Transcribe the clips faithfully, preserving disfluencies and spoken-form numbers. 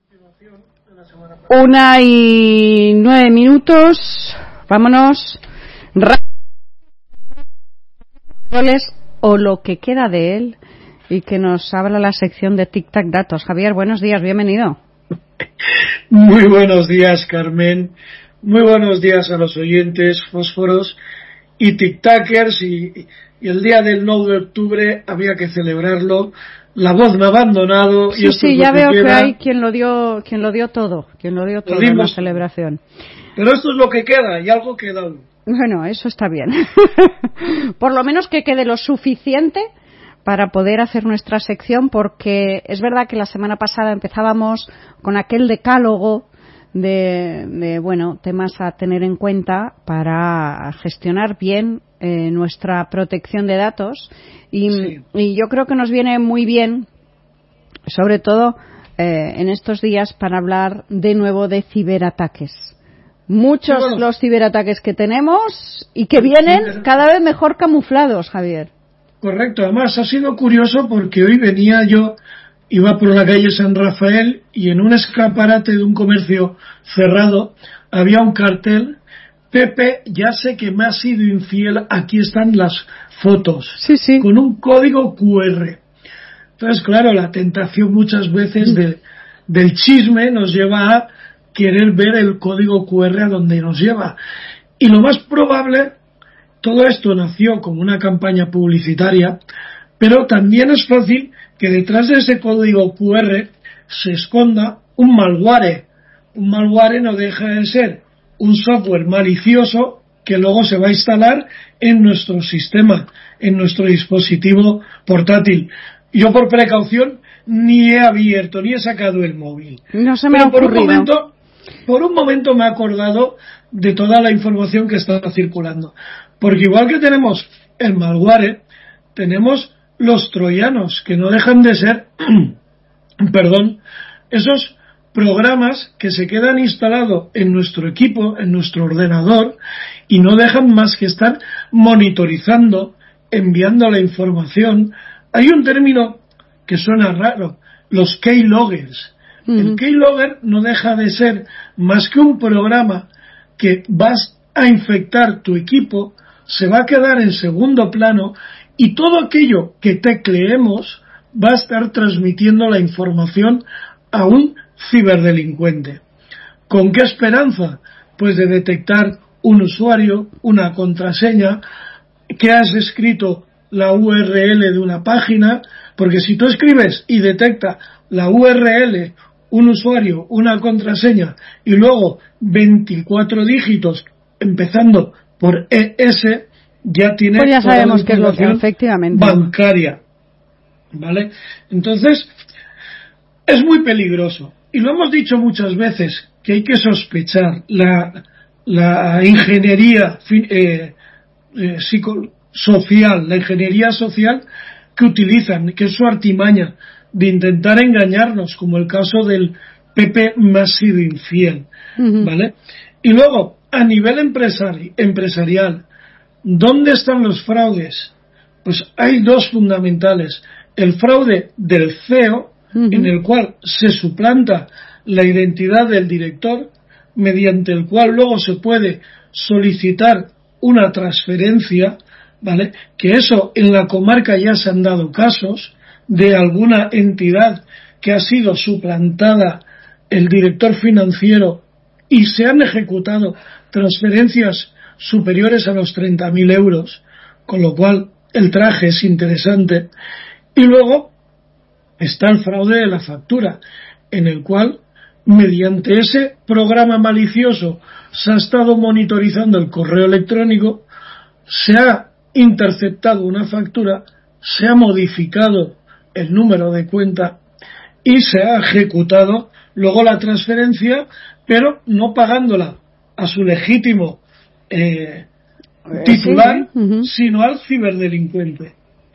Una y nueve minutos. Vámonos. O lo que queda de él, y que nos habla la sección de Tic Tac Datos. Javier, buenos días, bienvenido. Muy buenos días, Carmen. Muy buenos días a los oyentes, fósforos y tic-tackers. Y, y el día del nueve de octubre había que celebrarlo. La voz me ha abandonado. Sí, y esto sí, es ya lo que veo queda. que hay quien lo dio, quien lo dio todo, quien lo dio todo en la celebración. Pero esto es lo que queda, y algo queda aún. Bueno, eso está bien. Por lo menos que quede lo suficiente para poder hacer nuestra sección, porque es verdad que la semana pasada empezábamos con aquel decálogo de, de bueno, temas a tener en cuenta para gestionar bien eh, nuestra protección de datos, y, sí. y yo creo que nos viene muy bien, sobre todo eh, en estos días, para hablar de nuevo de ciberataques. Muchos sí, bueno, los ciberataques que tenemos y que vienen ciber... cada vez mejor camuflados, Javier. Correcto, además ha sido curioso porque hoy venía yo, iba por la calle San Rafael y en un escaparate de un comercio cerrado había un cartel: Pepe, ya sé que me has sido infiel, aquí están las fotos, sí, sí. con un código cu erre. Entonces, claro, la tentación muchas veces de, del chisme nos lleva a querer ver el código cu erre a donde nos lleva. Y lo más probable, todo esto nació como una campaña publicitaria, pero también es fácil que detrás de ese código cu erre se esconda un malware. Un malware no deja de ser un software malicioso que luego se va a instalar en nuestro sistema, en nuestro dispositivo portátil. Yo, por precaución, ni he abierto ni he sacado el móvil. No se me pero ha ocurrido. Por un momento, por un momento me he acordado de toda la información que está circulando. Porque igual que tenemos el malware, tenemos los troyanos, que no dejan de ser, perdón, esos programas que se quedan instalados en nuestro equipo, en nuestro ordenador, y no dejan más que estar monitorizando, enviando la información. Hay un término que suena raro, los keyloggers. Uh-huh. El keylogger no deja de ser más que un programa que vas a infectar tu equipo, se va a quedar en segundo plano, y todo aquello que tecleemos va a estar transmitiendo la información a un ciberdelincuente. ¿Con qué esperanza? Pues de detectar un usuario, una contraseña, que has escrito la u erre ele de una página, porque si tú escribes y detecta la u erre ele, un usuario, una contraseña y luego veinticuatro dígitos empezando por E ese, ya tiene pues ya toda sabemos la que es lo que efectivamente bancaria, ¿vale? Entonces es muy peligroso, y lo hemos dicho muchas veces, que hay que sospechar la, la ingeniería eh, eh, psico, social, la ingeniería social que utilizan, que es su artimaña de intentar engañarnos, como el caso del Pepe me ha sido infiel, uh-huh. ¿vale? Y luego, a nivel empresari- empresarial, ¿dónde están los fraudes? Pues hay dos fundamentales: el fraude del ce e o, uh-huh. en el cual se suplanta la identidad del director, mediante el cual luego se puede solicitar una transferencia, ¿vale? Que eso en la comarca ya se han dado casos de alguna entidad que ha sido suplantada el director financiero y se han ejecutado transferencias superiores a los treinta mil euros, con lo cual el traje es interesante. Y luego está el fraude de la factura, en el cual mediante ese programa malicioso se ha estado monitorizando el correo electrónico, se ha interceptado una factura, se ha modificado el número de cuenta y se ha ejecutado luego la transferencia, pero no pagándola a su legítimo eh, titular, sí, sí. Uh-huh. sino al ciberdelincuente.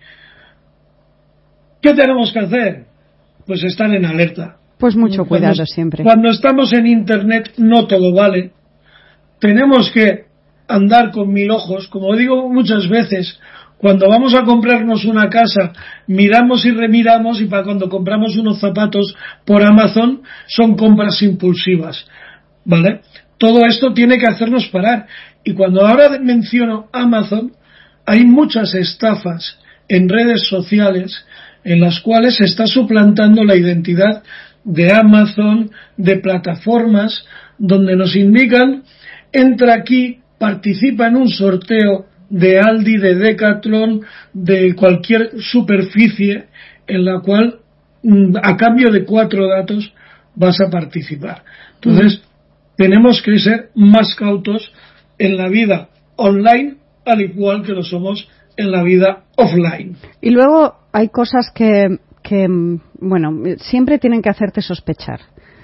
¿Qué tenemos que hacer? Pues estar en alerta. Pues mucho cuidado cuando, siempre. Cuando estamos en Internet no todo vale. Tenemos que andar con mil ojos. Como digo muchas veces, Cuando vamos a comprarnos una casa, miramos y remiramos, y para cuando compramos unos zapatos por Amazon, son compras impulsivas, ¿vale? Todo esto tiene que hacernos parar. Y cuando ahora menciono Amazon, hay muchas estafas en redes sociales en las cuales se está suplantando la identidad de Amazon, de plataformas, donde nos indican, entra aquí, participa en un sorteo de Aldi, de Decathlon, de cualquier superficie en la cual a cambio de cuatro datos vas a participar. Entonces, mm. tenemos que ser más cautos en la vida online, al igual que lo somos en la vida offline. Y luego hay cosas que, que bueno, siempre tienen que hacerte sospechar.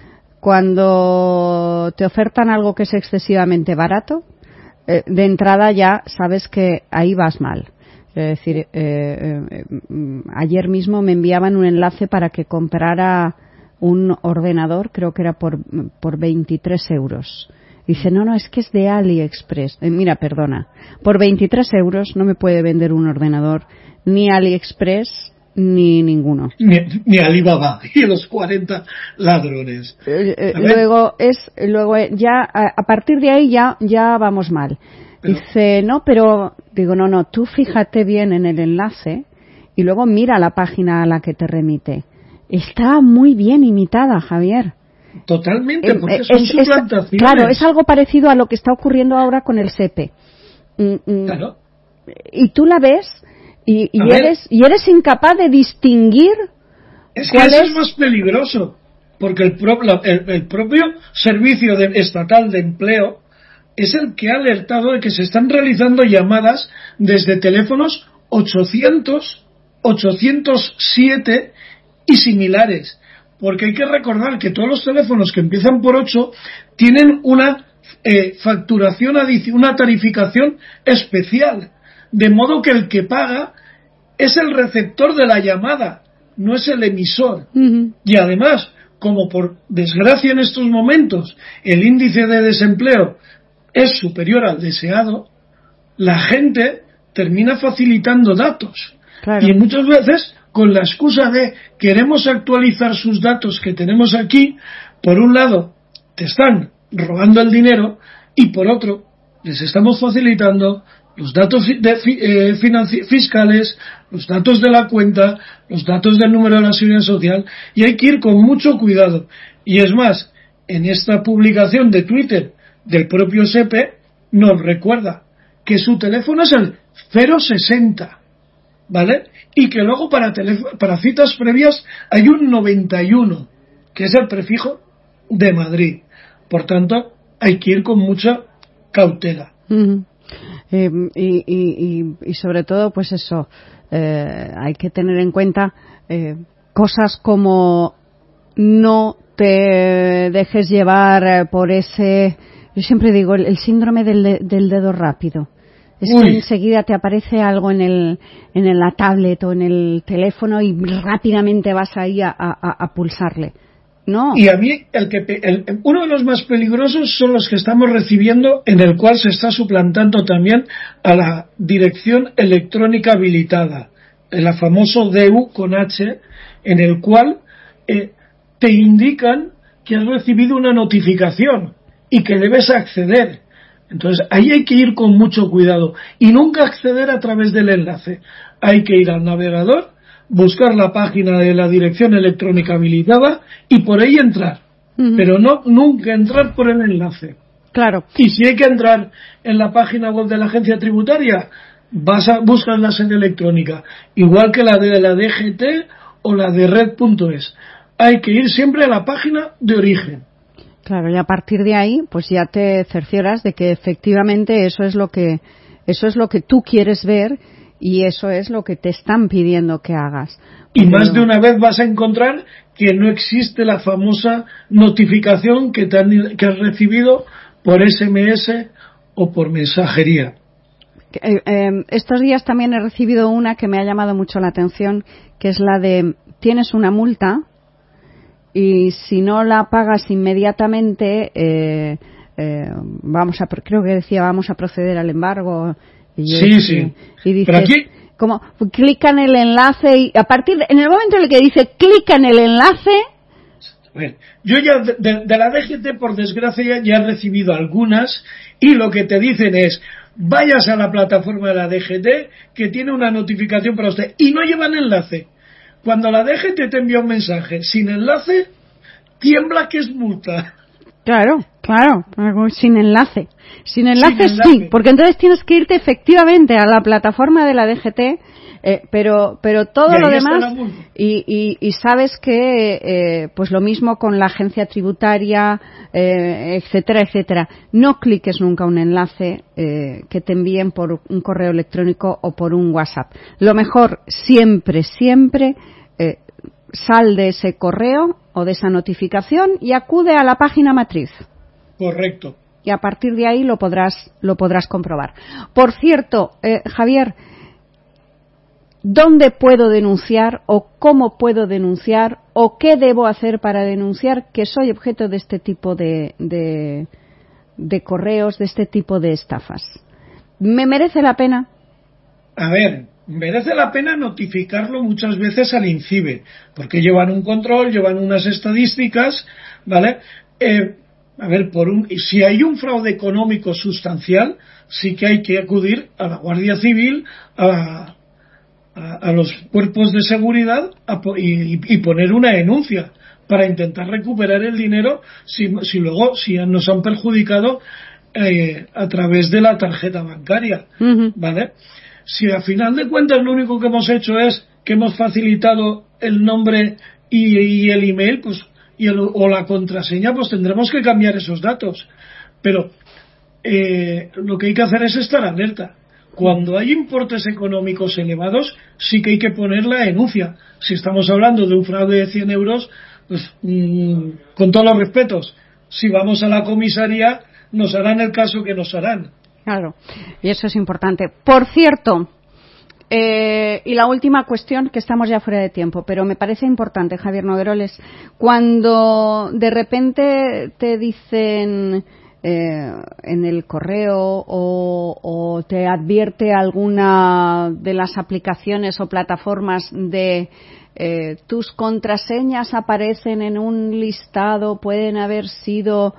Cuando te ofertan algo que es excesivamente barato, de entrada ya sabes que ahí vas mal. Es decir, eh, eh, ayer mismo me enviaban un enlace para que comprara un ordenador, creo que era por, por veintitrés euros. Dice, no, no, es que es de AliExpress. Eh, mira, perdona, por veintitrés euros no me puede vender un ordenador ni AliExpress ni ninguno. Ni, ni Alibaba y los cuarenta ladrones. Eh, eh, luego es, luego ya a, a partir de ahí ya ya vamos mal. Pero, dice, no, pero digo, no, no, tú fíjate bien en el enlace y luego mira la página a la que te remite. Está muy bien imitada, Javier. Totalmente, porque eh, son es, suplantaciones. Es, claro, es algo parecido a lo que está ocurriendo ahora con el SEPE. Mm, mm, claro. Y tú la ves y, y eres y eres incapaz de distinguir. Es que eso es más peligroso, porque el, pro, la, el, el propio Servicio de, Estatal de Empleo es el que ha alertado de que se están realizando llamadas desde teléfonos ochocientos, ochocientos siete y similares. Porque hay que recordar que todos los teléfonos que empiezan por ocho tienen una eh, facturación adicional, una tarificación especial, de modo que el que paga es el receptor de la llamada, no es el emisor. Uh-huh. Y además, como por desgracia en estos momentos el índice de desempleo es superior al deseado, la gente termina facilitando datos. Claro. Y muchas veces, con la excusa de queremos actualizar sus datos que tenemos aquí, por un lado te están robando el dinero y por otro les estamos facilitando los datos de, eh, financi- fiscales, los datos de la cuenta, los datos del número de la seguridad social, y hay que ir con mucho cuidado. Y es más, en esta publicación de Twitter del propio SEPE nos recuerda que su teléfono es el cero sesenta, ¿vale? Y que luego para, telef- para citas previas hay un noventa y uno, que es el prefijo de Madrid. Por tanto, hay que ir con mucha cautela. Uh-huh. Eh, y, y, y sobre todo, pues eso, eh, hay que tener en cuenta eh, cosas como no te dejes llevar por ese, yo siempre digo, el, el síndrome del, de, del dedo rápido. Es Uy. que enseguida te aparece algo en el en la tablet o en el teléfono y rápidamente vas ahí a, a, a pulsarle. No. Y a mí, el que el, uno de los más peligrosos son los que estamos recibiendo, en el cual se está suplantando también a la dirección electrónica habilitada, el famoso D U con H, en el cual eh, te indican que has recibido una notificación y que debes acceder. Entonces, ahí hay que ir con mucho cuidado y nunca acceder a través del enlace. Hay que ir al navegador, buscar la página de la dirección electrónica habilitada y por ahí entrar. Uh-huh. Pero no nunca entrar por el enlace. Claro. Y si hay que entrar en la página web de la agencia tributaria, vas a buscar la sede electrónica, igual que la de la D G T o la de red punto es. Hay que ir siempre a la página de origen. Claro, y a partir de ahí, pues ya te cercioras de que efectivamente eso es lo que eso es lo que tú quieres ver y eso es lo que te están pidiendo que hagas. Y Pero... más de una vez vas a encontrar que no existe la famosa notificación que, te han, que has recibido por S M S o por mensajería. Eh, eh, estos días también he recibido una que me ha llamado mucho la atención, que es la de tienes una multa y si no la pagas inmediatamente eh, eh, vamos a creo que decía vamos a proceder al embargo Y sí, es, sí. Y dices, pero aquí... como clica en el enlace y a partir de, en el momento en el que dice clica en el enlace... A ver, yo ya de, de, de la D G T, por desgracia, ya he recibido algunas y lo que te dicen es vayas a la plataforma de la D G T que tiene una notificación para usted y no llevan enlace. Cuando la D G T te envía un mensaje sin enlace, tiembla que es multa. Claro, claro, sin enlace. Sin enlace, sin enlace. Sí, porque entonces tienes que irte efectivamente a la plataforma de la D G T, eh, pero pero todo lo demás y, y, y sabes que eh, pues lo mismo con la agencia tributaria, eh, etcétera, etcétera. No cliques nunca un enlace eh, que te envíen por un correo electrónico o por un WhatsApp. Lo mejor siempre, siempre eh, sal de ese correo o de esa notificación y acude a la página matriz. Correcto. Y a partir de ahí lo podrás lo podrás comprobar. Por cierto, eh, Javier, ¿dónde puedo denunciar o cómo puedo denunciar o qué debo hacer para denunciar que soy objeto de este tipo de, de, de correos, de este tipo de estafas? ¿Me merece la pena? A ver, merece la pena notificarlo muchas veces al INCIBE, porque llevan un control, llevan unas estadísticas, ¿vale? Eh, a ver, por un, si hay un fraude económico sustancial, sí que hay que acudir a la Guardia Civil, a, a, a los cuerpos de seguridad a, y, y poner una denuncia para intentar recuperar el dinero si, si luego si nos han perjudicado eh, a través de la tarjeta bancaria, uh-huh. ¿Vale? Si a final de cuentas lo único que hemos hecho es que hemos facilitado el nombre y, y el email, pues y el, o la contraseña, pues tendremos que cambiar esos datos. Pero eh, lo que hay que hacer es estar alerta. Cuando hay importes económicos elevados, sí que hay que poner la denuncia. Si estamos hablando de un fraude de cien euros, pues mmm, con todos los respetos, si vamos a la comisaría, nos harán el caso que nos harán. Claro, y eso es importante. Por cierto, eh, y la última cuestión, que estamos ya fuera de tiempo, pero me parece importante, Javier Nogueroles, cuando de repente te dicen eh, en el correo o, o te advierte alguna de las aplicaciones o plataformas de eh, tus contraseñas aparecen en un listado, pueden haber sido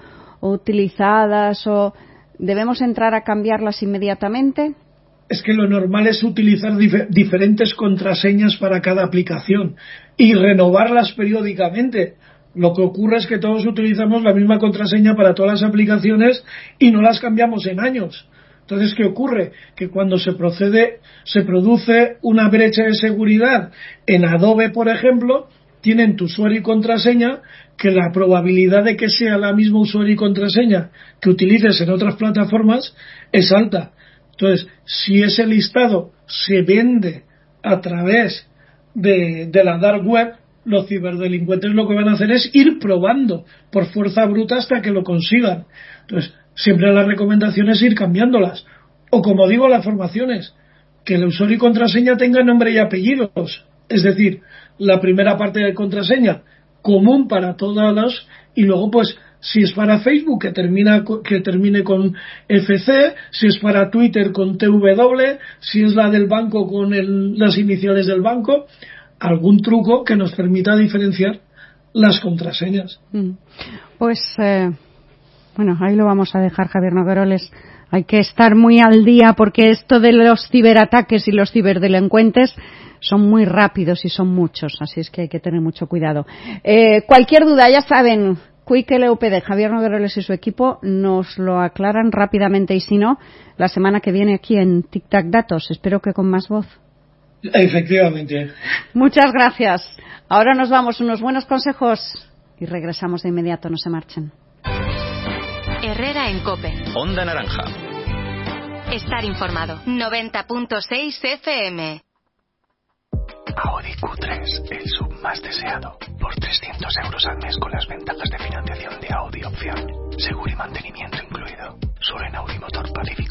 utilizadas o... ¿Debemos entrar a cambiarlas inmediatamente? Es que lo normal es utilizar dif- diferentes contraseñas para cada aplicación y renovarlas periódicamente. Lo que ocurre es que todos utilizamos la misma contraseña para todas las aplicaciones y no las cambiamos en años. Entonces, ¿qué ocurre? Que cuando se procede, se produce una brecha de seguridad en Adobe, por ejemplo, tienen tu usuario y contraseña, que la probabilidad de que sea la misma usuario y contraseña que utilices en otras plataformas es alta. Entonces, si ese listado se vende a través de, de la dark web, los ciberdelincuentes lo que van a hacer es ir probando por fuerza bruta hasta que lo consigan. Entonces, siempre la recomendación es ir cambiándolas. O como digo, las formaciones, que el usuario y contraseña tengan nombre y apellidos. Es decir, la primera parte de contraseña común para todas las, y luego pues si es para Facebook que termina que termine con F C, si es para Twitter con T W, si es la del banco con el, las iniciales del banco, algún truco que nos permita diferenciar las contraseñas. Pues eh, bueno, ahí lo vamos a dejar, Javier Nogueroles. Hay que estar muy al día porque esto de los ciberataques y los ciberdelincuentes son muy rápidos y son muchos, así es que hay que tener mucho cuidado. Eh, cualquier duda, ya saben, Quick L U P D, Javier Nogueroles y su equipo nos lo aclaran rápidamente y si no, la semana que viene aquí en Tic Tac Datos, espero que con más voz. Efectivamente. Muchas gracias. Ahora nos vamos, unos buenos consejos y regresamos de inmediato, no se marchen. Herrera en COPE. Onda Naranja. Estar informado. noventa punto seis F M. Audi Q tres, el sub más deseado. Por trescientos euros al mes con las ventajas de financiación de Audi Opción. Seguro y mantenimiento incluido. Solo en Audi Motor Pacífico.